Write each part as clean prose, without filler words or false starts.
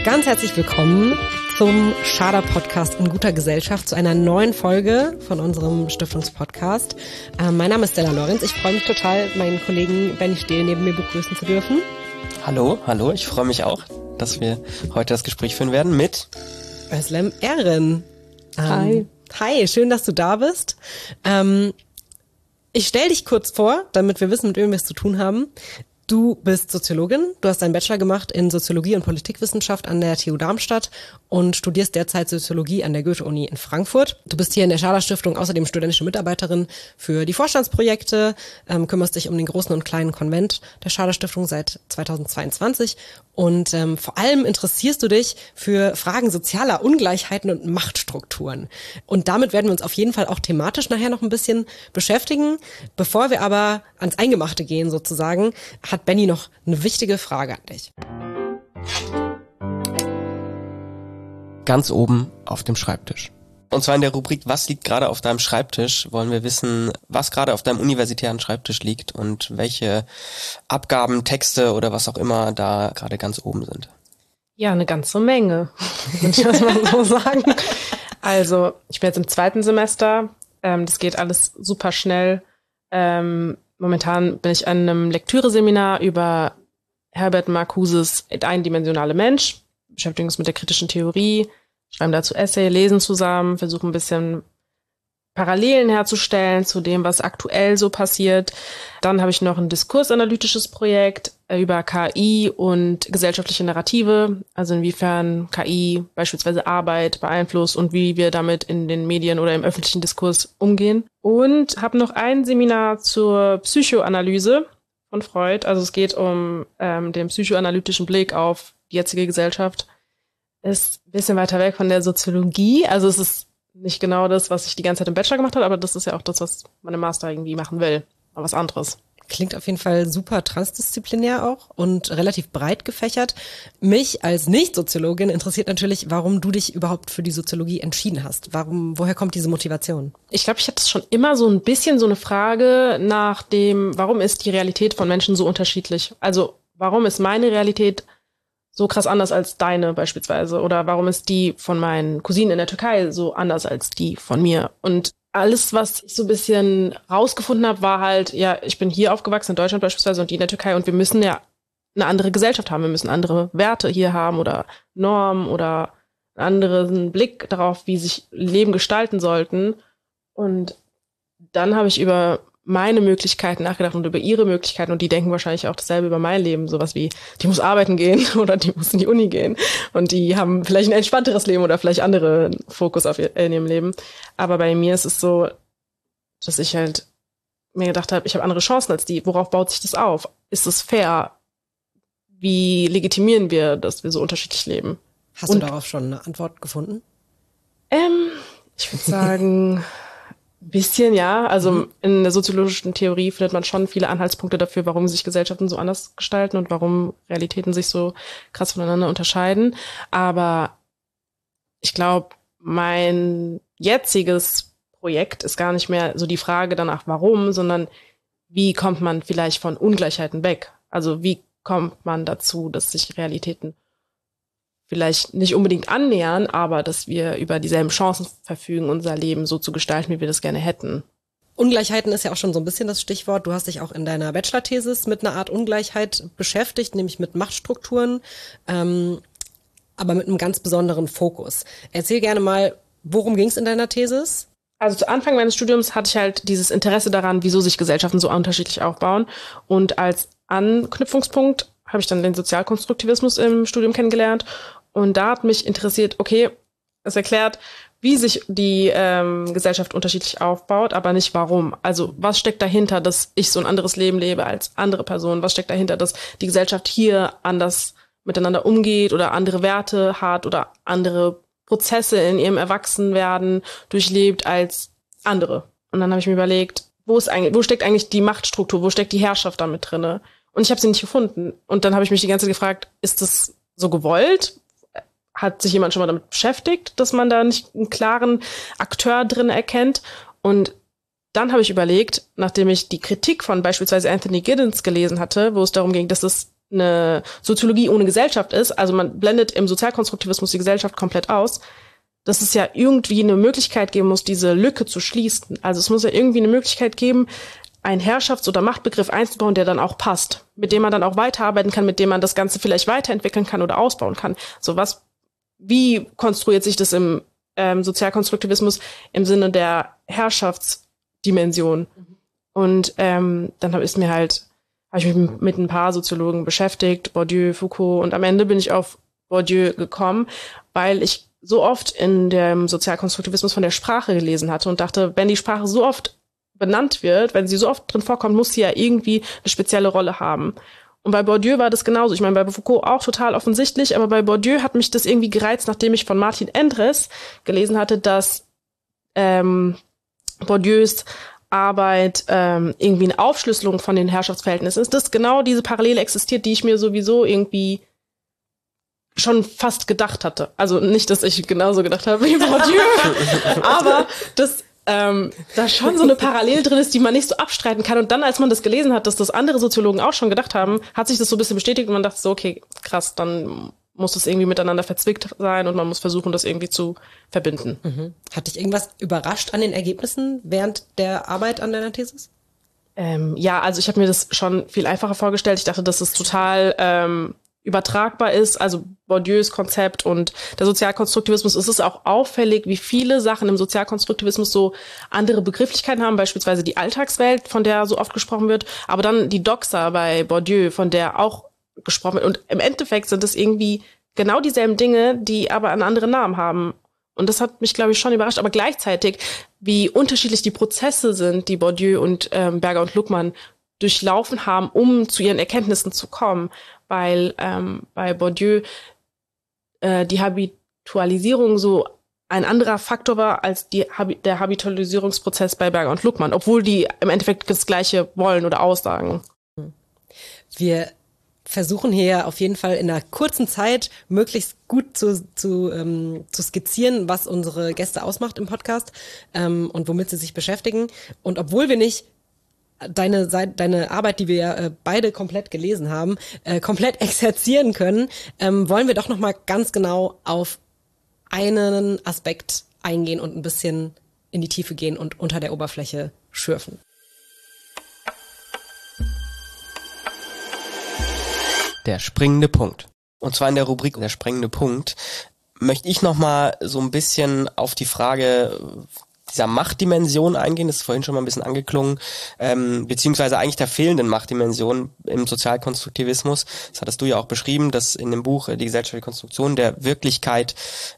Ganz herzlich willkommen zum Schader-Podcast in guter Gesellschaft, zu einer neuen Folge von unserem Stiftungspodcast. Mein Name ist Stella Lorenz. Ich freue mich total, meinen Kollegen Benny Stehl neben mir begrüßen zu dürfen. Hallo, ich freue mich auch, dass wir heute das Gespräch führen werden mit Özlem Eren. Hi. Hi, schön, dass du da bist. Ich stelle dich kurz vor, damit wir wissen, mit wem wir es zu tun haben. Du bist Soziologin, du hast deinen Bachelor gemacht in Soziologie und Politikwissenschaft an der TU Darmstadt und studierst derzeit Soziologie an der Goethe-Uni in Frankfurt. Du bist hier in der Schader-Stiftung außerdem studentische Mitarbeiterin für die Vorstandsprojekte, kümmerst dich um den großen und kleinen Konvent der Schader-Stiftung seit 2022 und vor allem interessierst du dich für Fragen sozialer Ungleichheiten und Machtstrukturen. Und damit werden wir uns auf jeden Fall auch thematisch nachher noch ein bisschen beschäftigen. Bevor wir aber ans Eingemachte gehen sozusagen, hat Benny noch eine wichtige Frage an dich. ganz oben auf dem Schreibtisch. Und zwar in der Rubrik Was liegt gerade auf deinem Schreibtisch, wollen wir wissen, was gerade auf deinem universitären Schreibtisch liegt und welche Abgaben, Texte oder was auch immer da gerade ganz oben sind. Ja, eine ganze Menge, würde ich das mal so sagen. Also, ich bin jetzt im 2. Semester, das geht alles super schnell. Momentan bin ich an einem Lektüreseminar über Herbert Marcuses Der eindimensionale Mensch, beschäftigen uns mit der kritischen Theorie, schreiben dazu Essay, lesen zusammen, versuchen ein bisschen Parallelen herzustellen zu dem, was aktuell so passiert. Dann habe ich noch ein diskursanalytisches Projekt über KI und gesellschaftliche Narrative, also inwiefern KI beispielsweise Arbeit beeinflusst und wie wir damit in den Medien oder im öffentlichen Diskurs umgehen. Und habe noch ein Seminar zur Psychoanalyse von Freud. Also es geht um den psychoanalytischen Blick auf die jetzige Gesellschaft. Ist ein bisschen weiter weg von der Soziologie. Also es ist nicht genau das, was ich die ganze Zeit im Bachelor gemacht habe, aber das ist ja auch das, was man im Master irgendwie machen will. Aber was anderes. Klingt auf jeden Fall super transdisziplinär auch und relativ breit gefächert. Mich als Nicht-Soziologin interessiert natürlich, warum du dich überhaupt für die Soziologie entschieden hast. Woher kommt diese Motivation? Ich glaube, ich hatte schon immer so ein bisschen so eine Frage nach dem, warum ist die Realität von Menschen so unterschiedlich? Also, warum ist meine Realität so krass anders als deine beispielsweise? Oder warum ist die von meinen Cousinen in der Türkei so anders als die von mir? Und alles, was ich so ein bisschen rausgefunden habe, war halt, ja, ich bin hier aufgewachsen in Deutschland beispielsweise und die in der Türkei und wir müssen ja eine andere Gesellschaft haben. Wir müssen andere Werte hier haben oder Normen oder einen anderen Blick darauf, wie sich Leben gestalten sollten. Und dann habe ich über meine Möglichkeiten nachgedacht und über ihre Möglichkeiten und die denken wahrscheinlich auch dasselbe über mein Leben, sowas wie, die muss arbeiten gehen oder die muss in die Uni gehen und die haben vielleicht ein entspannteres Leben oder vielleicht andere Fokus in ihrem Leben. Aber bei mir ist es so, dass ich halt mir gedacht habe, ich habe andere Chancen als die. Worauf baut sich das auf? Ist es fair? Wie legitimieren wir, dass wir so unterschiedlich leben? Hast du darauf schon eine Antwort gefunden? Ich würde sagen, bisschen, ja. Also in der soziologischen Theorie findet man schon viele Anhaltspunkte dafür, warum sich Gesellschaften so anders gestalten und warum Realitäten sich so krass voneinander unterscheiden. Aber ich glaube, mein jetziges Projekt ist gar nicht mehr so die Frage danach, warum, sondern wie kommt man vielleicht von Ungleichheiten weg? Also wie kommt man dazu, dass sich Realitäten vielleicht nicht unbedingt annähern, aber dass wir über dieselben Chancen verfügen, unser Leben so zu gestalten, wie wir das gerne hätten. Ungleichheiten ist ja auch schon so ein bisschen das Stichwort. Du hast dich auch in deiner Bachelor-Thesis mit einer Art Ungleichheit beschäftigt, nämlich mit Machtstrukturen, aber mit einem ganz besonderen Fokus. Erzähl gerne mal, worum ging es in deiner Thesis? Also zu Anfang meines Studiums hatte ich halt dieses Interesse daran, wieso sich Gesellschaften so unterschiedlich aufbauen. Und als Anknüpfungspunkt habe ich dann den Sozialkonstruktivismus im Studium kennengelernt. Und da hat mich interessiert, okay, es erklärt, wie sich die Gesellschaft unterschiedlich aufbaut, aber nicht warum. Also was steckt dahinter, dass ich so ein anderes Leben lebe als andere Personen? Was steckt dahinter, dass die Gesellschaft hier anders miteinander umgeht oder andere Werte hat oder andere Prozesse in ihrem Erwachsenwerden durchlebt als andere? Und dann habe ich mir überlegt, wo steckt eigentlich die Machtstruktur, wo steckt die Herrschaft damit drinne? Und ich habe sie nicht gefunden. Und dann habe ich mich die ganze Zeit gefragt, ist das so gewollt? Hat sich jemand schon mal damit beschäftigt, dass man da nicht einen klaren Akteur drin erkennt? Und dann habe ich überlegt, nachdem ich die Kritik von beispielsweise Anthony Giddens gelesen hatte, wo es darum ging, dass es eine Soziologie ohne Gesellschaft ist, also man blendet im Sozialkonstruktivismus die Gesellschaft komplett aus, dass es ja irgendwie eine Möglichkeit geben muss, diese Lücke zu schließen. Also es muss ja irgendwie eine Möglichkeit geben, einen Herrschafts- oder Machtbegriff einzubauen, der dann auch passt, mit dem man dann auch weiterarbeiten kann, mit dem man das Ganze vielleicht weiterentwickeln kann oder ausbauen kann. Wie konstruiert sich das im Sozialkonstruktivismus im Sinne der Herrschaftsdimension? Und dann habe ich mich mit ein paar Soziologen beschäftigt, Bourdieu, Foucault, und am Ende bin ich auf Bourdieu gekommen, weil ich so oft in dem Sozialkonstruktivismus von der Sprache gelesen hatte und dachte, wenn die Sprache so oft benannt wird, wenn sie so oft drin vorkommt, muss sie ja irgendwie eine spezielle Rolle haben. Und bei Bourdieu war das genauso. Ich meine, bei Foucault auch total offensichtlich, aber bei Bourdieu hat mich das irgendwie gereizt, nachdem ich von Martin Endres gelesen hatte, dass Bourdieus Arbeit irgendwie eine Aufschlüsselung von den Herrschaftsverhältnissen ist, dass genau diese Parallele existiert, die ich mir sowieso irgendwie schon fast gedacht hatte. Also nicht, dass ich genauso gedacht habe wie Bourdieu, aber dass da schon so eine Parallele drin ist, die man nicht so abstreiten kann. Und dann, als man das gelesen hat, dass das andere Soziologen auch schon gedacht haben, hat sich das so ein bisschen bestätigt und man dachte so, okay, krass, dann muss es irgendwie miteinander verzwickt sein und man muss versuchen, das irgendwie zu verbinden. Mhm. Hat dich irgendwas überrascht an den Ergebnissen während der Arbeit an deiner Thesis? Ja, also ich habe mir das schon viel einfacher vorgestellt. Ich dachte, dass es total übertragbar ist, also Bourdieus Konzept und der Sozialkonstruktivismus. Es ist auch auffällig, wie viele Sachen im Sozialkonstruktivismus so andere Begrifflichkeiten haben, beispielsweise die Alltagswelt, von der so oft gesprochen wird, aber dann die Doxa bei Bourdieu, von der auch gesprochen wird. Und im Endeffekt sind es irgendwie genau dieselben Dinge, die aber einen anderen Namen haben. Und das hat mich, glaube ich, schon überrascht. Aber gleichzeitig, wie unterschiedlich die Prozesse sind, die Bourdieu und Berger und Luckmann durchlaufen haben, um zu ihren Erkenntnissen zu kommen. Weil bei Bourdieu die Habitualisierung so ein anderer Faktor war als der Habitualisierungsprozess bei Berger und Luckmann, obwohl die im Endeffekt das Gleiche wollen oder aussagen. Wir versuchen hier auf jeden Fall in einer kurzen Zeit möglichst gut zu skizzieren, was unsere Gäste ausmacht im Podcast und womit sie sich beschäftigen. Und obwohl wir nicht deine Arbeit, die wir ja beide komplett gelesen haben, komplett exerzieren können, wollen wir doch nochmal ganz genau auf einen Aspekt eingehen und ein bisschen in die Tiefe gehen und unter der Oberfläche schürfen. Der springende Punkt. Und zwar in der Rubrik Der springende Punkt möchte ich nochmal so ein bisschen auf die Frage dieser Machtdimension eingehen, das ist vorhin schon mal ein bisschen angeklungen, beziehungsweise eigentlich der fehlenden Machtdimension im Sozialkonstruktivismus. Das hattest du ja auch beschrieben, dass in dem Buch Die gesellschaftliche Konstruktion der Wirklichkeit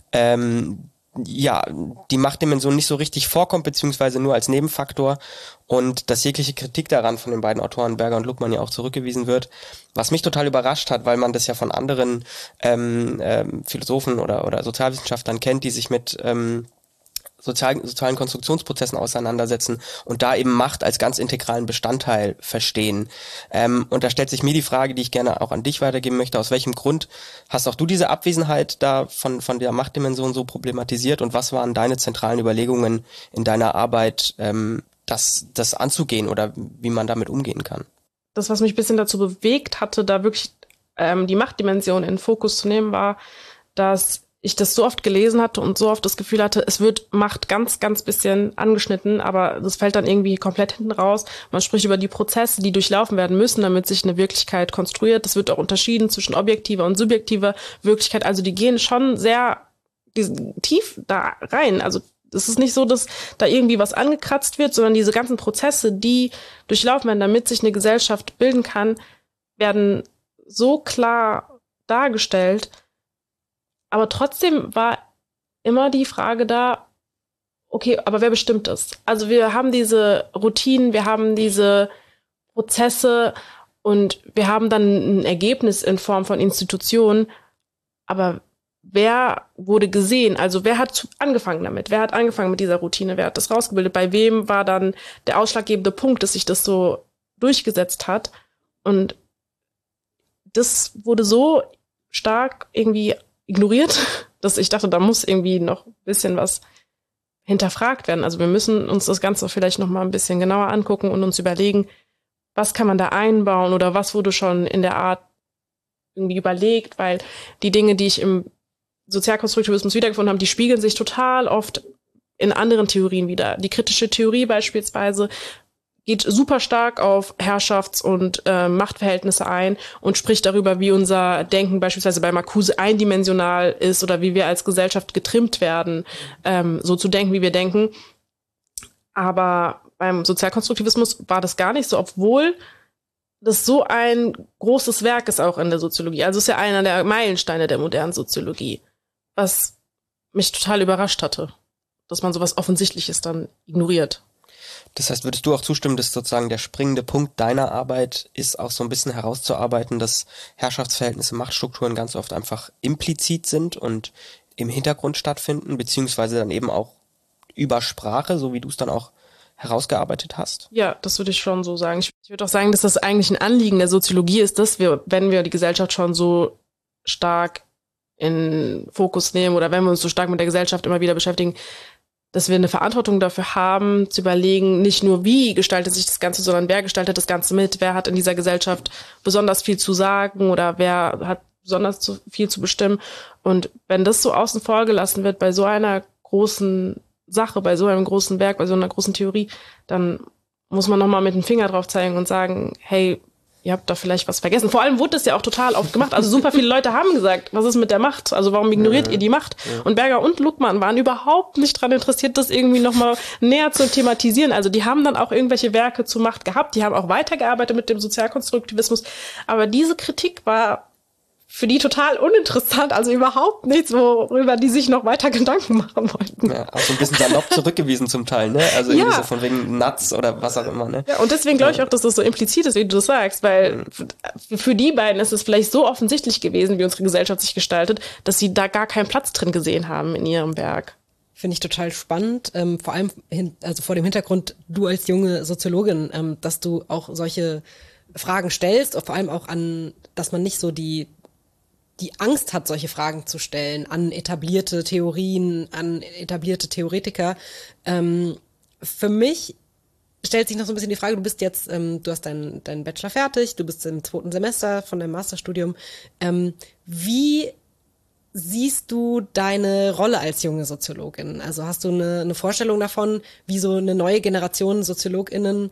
die Machtdimension nicht so richtig vorkommt, beziehungsweise nur als Nebenfaktor und dass jegliche Kritik daran von den beiden Autoren Berger und Luckmann ja auch zurückgewiesen wird. Was mich total überrascht hat, weil man das ja von anderen Philosophen oder Sozialwissenschaftlern kennt, die sich mit sozialen Konstruktionsprozessen auseinandersetzen und da eben Macht als ganz integralen Bestandteil verstehen. Und da stellt sich mir die Frage, die ich gerne auch an dich weitergeben möchte, aus welchem Grund hast auch du diese Abwesenheit da von der Machtdimension so problematisiert und was waren deine zentralen Überlegungen in deiner Arbeit, das anzugehen oder wie man damit umgehen kann? Das, was mich ein bisschen dazu bewegt hatte, da wirklich die Machtdimension in den Fokus zu nehmen, war, dass ich das so oft gelesen hatte und so oft das Gefühl hatte, es wird Macht ganz, ganz bisschen angeschnitten, aber das fällt dann irgendwie komplett hinten raus. Man spricht über die Prozesse, die durchlaufen werden müssen, damit sich eine Wirklichkeit konstruiert. Das wird auch unterschieden zwischen objektiver und subjektiver Wirklichkeit. Also die gehen schon sehr tief da rein. Also es ist nicht so, dass da irgendwie was angekratzt wird, sondern diese ganzen Prozesse, die durchlaufen werden, damit sich eine Gesellschaft bilden kann, werden so klar dargestellt. Aber trotzdem war immer die Frage da, okay, aber wer bestimmt das? Also wir haben diese Routinen, wir haben diese Prozesse und wir haben dann ein Ergebnis in Form von Institutionen. Aber wer wurde gesehen? Also wer hat angefangen damit? Wer hat angefangen mit dieser Routine? Wer hat das rausgebildet? Bei wem war dann der ausschlaggebende Punkt, dass sich das so durchgesetzt hat? Und das wurde so stark irgendwie ignoriert, dass ich dachte, da muss irgendwie noch ein bisschen was hinterfragt werden. Also wir müssen uns das Ganze vielleicht noch mal ein bisschen genauer angucken und uns überlegen, was kann man da einbauen oder was wurde schon in der Art irgendwie überlegt, weil die Dinge, die ich im Sozialkonstruktivismus wiedergefunden habe, die spiegeln sich total oft in anderen Theorien wieder. Die kritische Theorie beispielsweise geht super stark auf Herrschafts- und Machtverhältnisse ein und spricht darüber, wie unser Denken beispielsweise bei Marcuse eindimensional ist oder wie wir als Gesellschaft getrimmt werden, so zu denken, wie wir denken. Aber beim Sozialkonstruktivismus war das gar nicht so, obwohl das so ein großes Werk ist auch in der Soziologie. Also es ist ja einer der Meilensteine der modernen Soziologie, was mich total überrascht hatte, dass man sowas Offensichtliches dann ignoriert. Das heißt, würdest du auch zustimmen, dass sozusagen der springende Punkt deiner Arbeit ist, auch so ein bisschen herauszuarbeiten, dass Herrschaftsverhältnisse, Machtstrukturen ganz oft einfach implizit sind und im Hintergrund stattfinden, beziehungsweise dann eben auch über Sprache, so wie du es dann auch herausgearbeitet hast? Ja, das würde ich schon so sagen. Ich würde auch sagen, dass das eigentlich ein Anliegen der Soziologie ist, dass wir, wenn wir die Gesellschaft schon so stark in Fokus nehmen oder wenn wir uns so stark mit der Gesellschaft immer wieder beschäftigen, dass wir eine Verantwortung dafür haben, zu überlegen, nicht nur wie gestaltet sich das Ganze, sondern wer gestaltet das Ganze mit, wer hat in dieser Gesellschaft besonders viel zu sagen oder wer hat besonders viel zu bestimmen. Und wenn das so außen vor gelassen wird bei so einer großen Sache, bei so einem großen Werk, bei so einer großen Theorie, dann muss man nochmal mit dem Finger drauf zeigen und sagen, hey, ihr habt da vielleicht was vergessen. Vor allem wurde das ja auch total oft gemacht. Also super viele Leute haben gesagt, was ist mit der Macht? Also warum ignoriert ihr die Macht? Und Berger und Luckmann waren überhaupt nicht daran interessiert, das irgendwie nochmal näher zu thematisieren. Also die haben dann auch irgendwelche Werke zur Macht gehabt. Die haben auch weitergearbeitet mit dem Sozialkonstruktivismus. Aber diese Kritik war für die total uninteressant, also überhaupt nichts, worüber die sich noch weiter Gedanken machen wollten. Ja, auch so ein bisschen salopp zurückgewiesen zum Teil, ne? Also irgendwie so von wegen Nuts oder was auch immer, ne? Ja, und deswegen glaube ich auch, dass das so implizit ist, wie du das sagst, weil für die beiden ist es vielleicht so offensichtlich gewesen, wie unsere Gesellschaft sich gestaltet, dass sie da gar keinen Platz drin gesehen haben in ihrem Werk. Finde ich total spannend, vor allem also vor dem Hintergrund, du als junge Soziologin, dass du auch solche Fragen stellst, vor allem auch dass man nicht so die Angst hat, solche Fragen zu stellen an etablierte Theorien, an etablierte Theoretiker. Für mich stellt sich noch so ein bisschen die Frage, du bist jetzt, du hast deinen Bachelor fertig, du bist im 2. Semester von deinem Masterstudium. Wie siehst du deine Rolle als junge Soziologin? Also hast du eine Vorstellung davon, wie so eine neue Generation SoziologInnen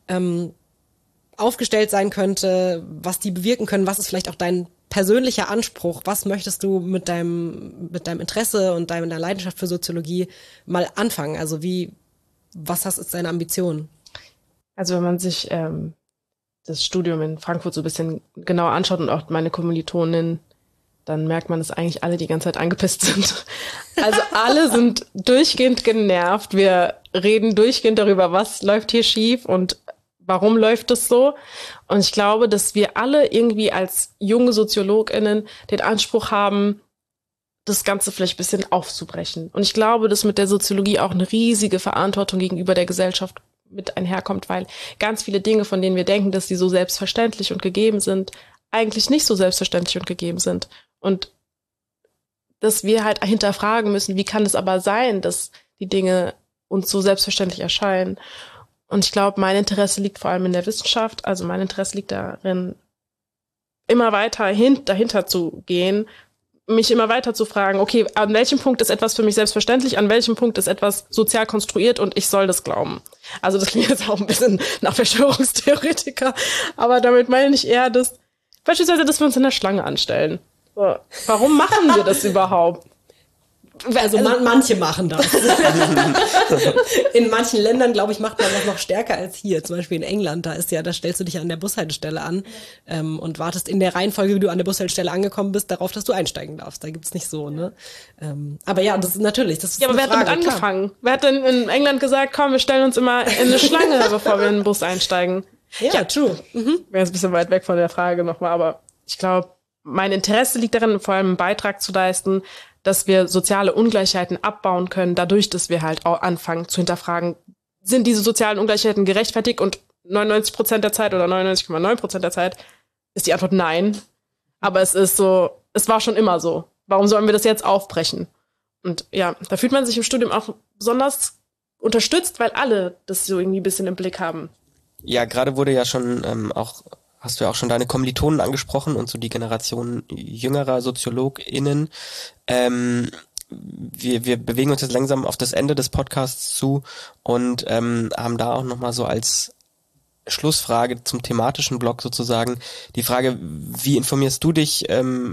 aufgestellt sein könnte, was die bewirken können, was ist vielleicht auch dein persönlicher Anspruch, was möchtest du mit deinem Interesse und deiner Leidenschaft für Soziologie mal anfangen? Also was ist deine Ambition? Also wenn man sich das Studium in Frankfurt so ein bisschen genauer anschaut und auch meine Kommilitonen, dann merkt man, dass eigentlich alle die ganze Zeit angepisst sind. Also alle sind durchgehend genervt. Wir reden durchgehend darüber, was läuft hier schief und warum läuft es so? Und ich glaube, dass wir alle irgendwie als junge SoziologInnen den Anspruch haben, das Ganze vielleicht ein bisschen aufzubrechen. Und ich glaube, dass mit der Soziologie auch eine riesige Verantwortung gegenüber der Gesellschaft mit einherkommt, weil ganz viele Dinge, von denen wir denken, dass sie so selbstverständlich und gegeben sind, eigentlich nicht so selbstverständlich und gegeben sind. Und dass wir halt hinterfragen müssen, wie kann es aber sein, dass die Dinge uns so selbstverständlich erscheinen? Und ich glaube, mein Interesse liegt vor allem in der Wissenschaft. Also mein Interesse liegt darin, immer weiter dahinter zu gehen, mich immer weiter zu fragen, okay, an welchem Punkt ist etwas für mich selbstverständlich, an welchem Punkt ist etwas sozial konstruiert und ich soll das glauben. Also das klingt jetzt auch ein bisschen nach Verschwörungstheoretiker, aber damit meine ich eher, dass beispielsweise, dass wir uns in der Schlange anstellen. So, warum machen wir das überhaupt? Also manche machen das. In manchen Ländern, glaube ich, macht man das noch stärker als hier. Zum Beispiel in England, da stellst du dich an der Bushaltestelle an und wartest in der Reihenfolge, wie du an der Bushaltestelle angekommen bist, darauf, dass du einsteigen darfst. Da gibt's nicht so, ne? Aber ja, das ist natürlich, das ist ja, aber wer hat damit angefangen? Klar. Wer hat denn in England gesagt, komm, wir stellen uns immer in eine Schlange, bevor wir in den Bus einsteigen? Ja, true. Wäre jetzt ein bisschen weit weg von der Frage nochmal, aber ich glaube, mein Interesse liegt darin, vor allem einen Beitrag zu leisten, dass wir soziale Ungleichheiten abbauen können, dadurch, dass wir halt auch anfangen zu hinterfragen, sind diese sozialen Ungleichheiten gerechtfertigt? Und 99% der Zeit oder 99,9% der Zeit ist die Antwort nein. Aber es ist so, es war schon immer so. Warum sollen wir das jetzt aufbrechen? Und ja, da fühlt man sich im Studium auch besonders unterstützt, weil alle das so irgendwie ein bisschen im Blick haben. Ja, gerade wurde ja schon auch hast du ja auch schon deine Kommilitonen angesprochen und so die Generation jüngerer SoziologInnen. Wir bewegen uns jetzt langsam auf das Ende des Podcasts zu und haben da auch nochmal so als Schlussfrage zum thematischen Block sozusagen die Frage, wie informierst du dich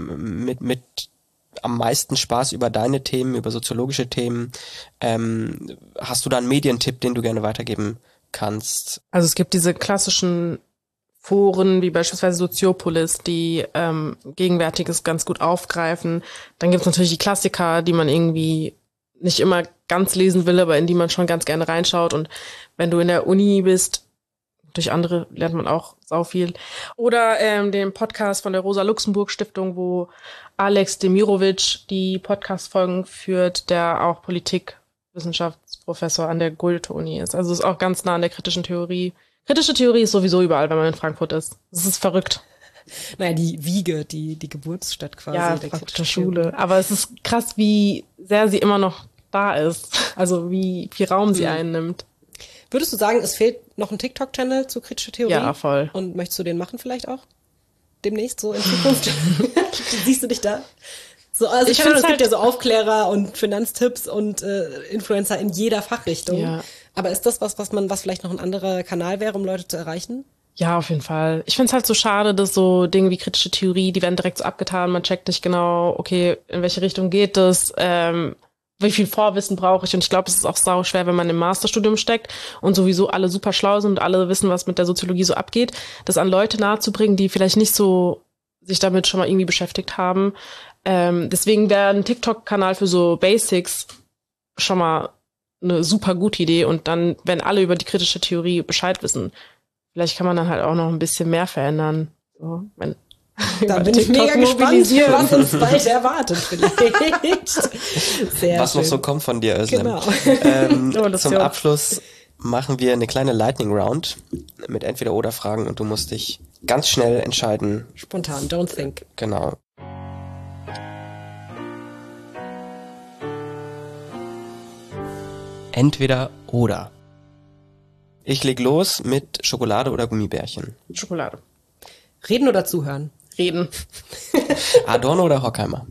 mit am meisten Spaß über deine Themen, über soziologische Themen? Hast du da einen Medientipp, den du gerne weitergeben kannst? Also es gibt diese klassischen Foren wie beispielsweise Soziopolis, die Gegenwärtiges ganz gut aufgreifen. Dann gibt es natürlich die Klassiker, die man irgendwie nicht immer ganz lesen will, aber in die man schon ganz gerne reinschaut. Und wenn du in der Uni bist, durch andere lernt man auch sau viel. Oder den Podcast von der Rosa-Luxemburg-Stiftung, wo Alex Demirovic die Podcast-Folgen führt, der auch Politikwissenschaftsprofessor an der Goethe-Uni ist. Also ist auch ganz nah an der kritischen Theorie. Kritische Theorie ist sowieso überall, wenn man in Frankfurt ist. Das ist verrückt. Naja, die Wiege, die Geburtsstadt quasi. Ja, der kritischen Schule. Aber es ist krass, wie sehr sie immer noch da ist. Also wie viel Raum sie einnimmt. Würdest du sagen, es fehlt noch ein TikTok-Channel zu kritischer Theorie? Ja, voll. Und möchtest du den machen vielleicht auch? Demnächst, so in Zukunft? Siehst du dich da? So, also ich finde, es gibt ja so Aufklärer und Finanztipps und Influencer in jeder Fachrichtung. Ja. Aber ist das was vielleicht noch ein anderer Kanal wäre, um Leute zu erreichen? Ja, auf jeden Fall. Ich finde es halt so schade, dass so Dinge wie kritische Theorie, die werden direkt so abgetan. Man checkt nicht genau, okay, in welche Richtung geht das, wie viel Vorwissen brauche ich. Und ich glaube, es ist auch sau schwer, wenn man im Masterstudium steckt und sowieso alle super schlau sind und alle wissen, was mit der Soziologie so abgeht, das an Leute nahezubringen, die vielleicht nicht so sich damit schon mal irgendwie beschäftigt haben. Deswegen wäre ein TikTok-Kanal für so Basics schon mal eine super gute Idee. Und dann, wenn alle über die kritische Theorie Bescheid wissen, vielleicht kann man dann halt auch noch ein bisschen mehr verändern. So, wenn da bin ich mega gespannt, was uns bald erwartet vielleicht. Sehr was schön. Noch so kommt von dir, Özlem. Genau. Zum Abschluss machen wir eine kleine Lightning Round mit Entweder-Oder-Fragen und du musst dich ganz schnell entscheiden. Spontan, don't think. Genau. Entweder oder. Ich leg los mit Schokolade oder Gummibärchen. Schokolade. Reden oder zuhören? Reden. Adorno oder Horkheimer?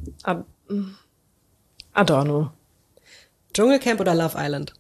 Adorno. Dschungelcamp oder Love Island?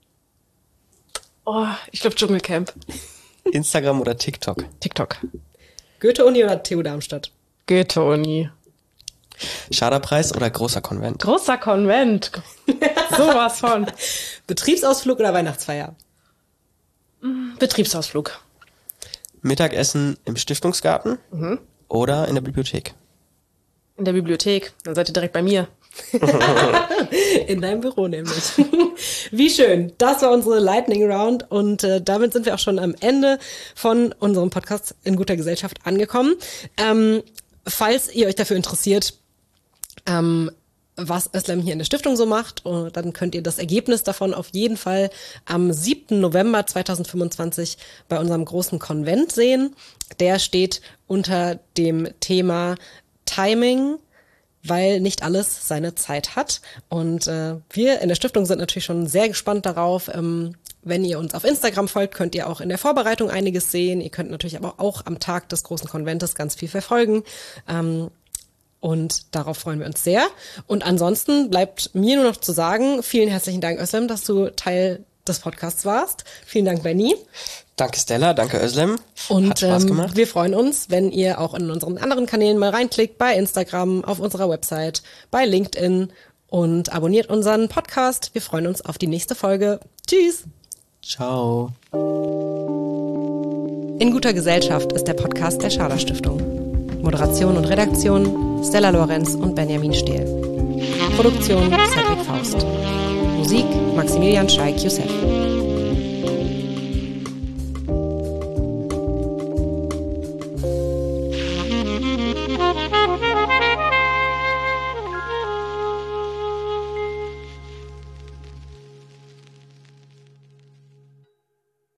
Oh, ich glaube Dschungelcamp. Instagram oder TikTok? TikTok. Goethe-Uni oder TU Darmstadt? Goethe-Uni. Schaderpreis oder großer Konvent? Großer Konvent. Sowas von. Betriebsausflug oder Weihnachtsfeier? Betriebsausflug. Mittagessen im Stiftungsgarten oder in der Bibliothek? In der Bibliothek. Dann seid ihr direkt bei mir. In deinem Büro nämlich. Wie schön. Das war unsere Lightning Round und damit sind wir auch schon am Ende von unserem Podcast In guter Gesellschaft angekommen. Falls ihr euch dafür interessiert, was Özlem hier in der Stiftung so macht, dann könnt ihr das Ergebnis davon auf jeden Fall am 7. November 2025 bei unserem großen Konvent sehen. Der steht unter dem Thema Timing, weil nicht alles seine Zeit hat. Und wir in der Stiftung sind natürlich schon sehr gespannt darauf. Wenn ihr uns auf Instagram folgt, könnt ihr auch in der Vorbereitung einiges sehen. Ihr könnt natürlich aber auch am Tag des großen Konventes ganz viel verfolgen. Und darauf freuen wir uns sehr. Und ansonsten bleibt mir nur noch zu sagen, vielen herzlichen Dank, Özlem, dass du Teil des Podcasts warst. Vielen Dank, Benni. Danke, Stella. Danke, Özlem. Und hat Spaß gemacht. Wir freuen uns, wenn ihr auch in unseren anderen Kanälen mal reinklickt, bei Instagram, auf unserer Website, bei LinkedIn und abonniert unseren Podcast. Wir freuen uns auf die nächste Folge. Tschüss. Ciao. In guter Gesellschaft ist der Podcast der Schader Stiftung. Moderation und Redaktion Stella Lorenz und Benjamin Stehl. Produktion Cedric Faust. Musik Maximilian Scheik-Youssef.